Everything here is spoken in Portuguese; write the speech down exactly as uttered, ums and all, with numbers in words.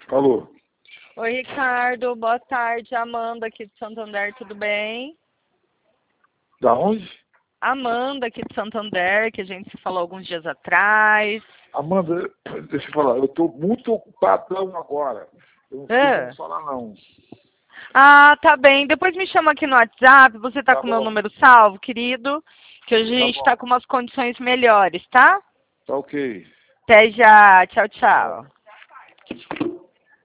Alô? Oi, Ricardo. Boa tarde. Amanda aqui de Santander, tudo bem? Da onde? Amanda aqui de Santander, que a gente se falou alguns dias atrás. Amanda, deixa eu falar, eu estou muito ocupadão agora. Eu não sei Ah. como falar, não. Ah, tá bem. Depois me chama aqui no WhatsApp. Você tá, Tá com o meu bom. número salvo, querido? Que hoje a Tá gente bom. tá com umas condições melhores, tá? Tá ok. Até já. Tchau, Tchau. tchau.